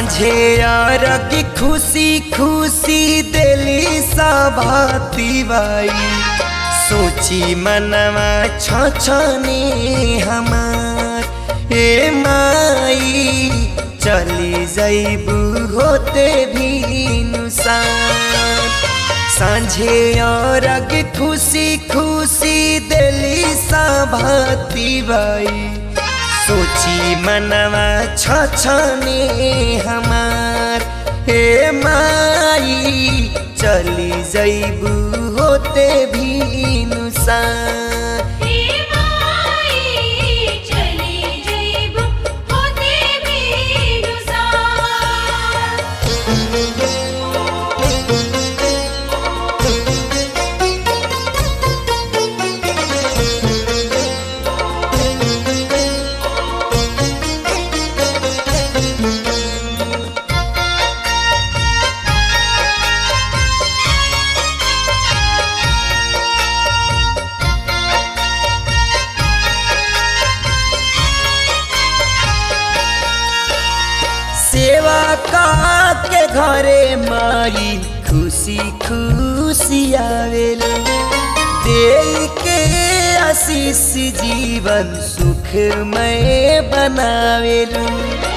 सांझे अरग खुशी खुशी दिली सभाती बाई सोची मनवा छछने हमार ए माई चली जैबू होते भी नुसान सांझे अरग खुशी खुशी दिली सभाती बाई सोची मनवा छछने हमार हे माई चली जैबू होते भी नुसान सेवा का के घरे माई खुशी खुशी आवेलो दे के आशीष जीवन सुखमय बनावेलो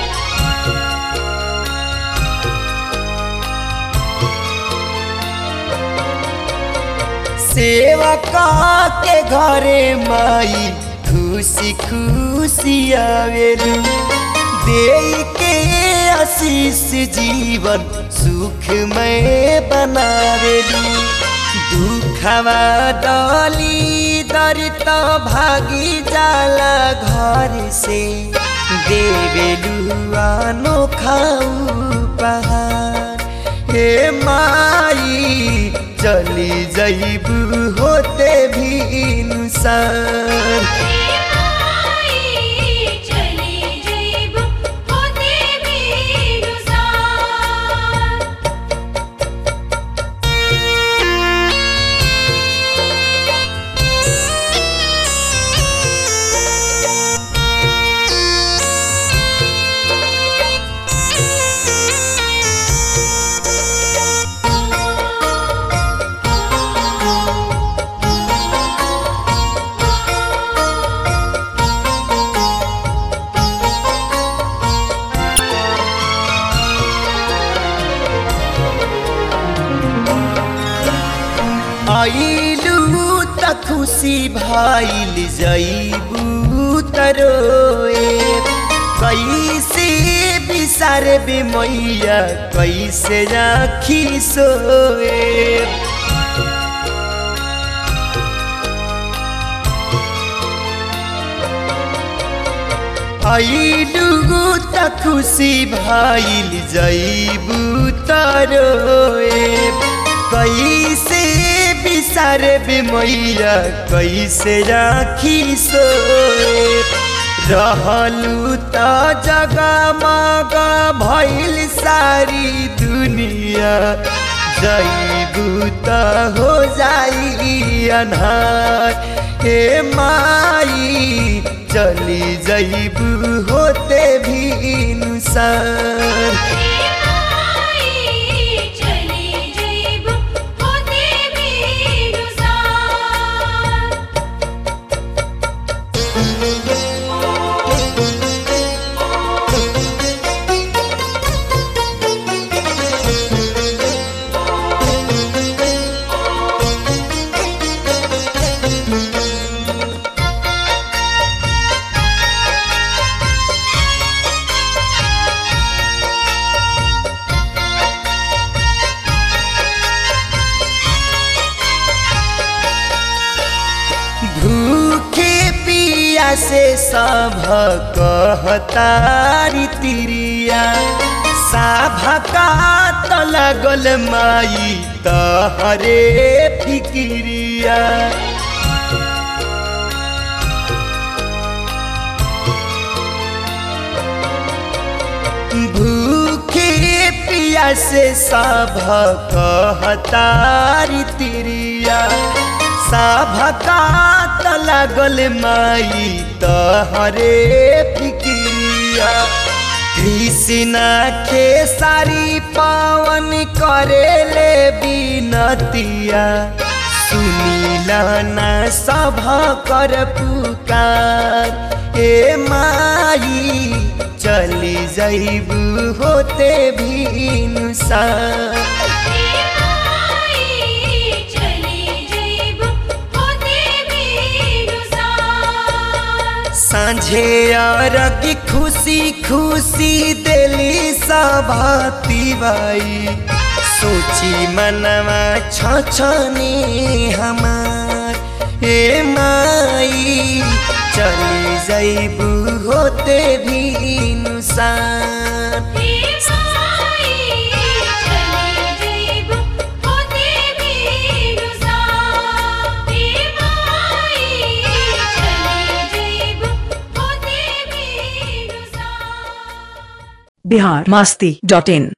सेवा का के घरे माई खुशी खुशी आवेलो दे के आशीष जीवन सुखमय बनावेलू दुखवा डाली दरित भागी जाला घर से देवेलू अनोखा उपहार हे माई चली जैबू होते भी नुसान आइलू त खुशी भाईल जैबू तरोए कैसे बिसार बे मैया कैसे राखी सोए आइलू त खुशी भाईल जैबू तरोए कैसे बिसार बे मैया कैसे राखी सोए रहलू त जगमगा भइल सारी दुनिया जैबू त हो जाई अन्हार हे माई चली जैबू होते भी नुसान भूखे पिया से सब कहतारी तिरिया साभा का त लगल माई तहरे फिकिरिया भूखे पिया से सब कहतारी तिरिया साभका त लागल माई तहरे फिकिरिया कृष्णा खेसारी पवन करेले बिनतिया सुनीला ना सभा कर पुकार ए माई चली जइबू होते भिनुसार सांझे अरगी खुशी खुशी दिली सभाती बाई सोची मनवा छछनी हमार हे माई चली जइबू होते भिनुसार biharmasti.in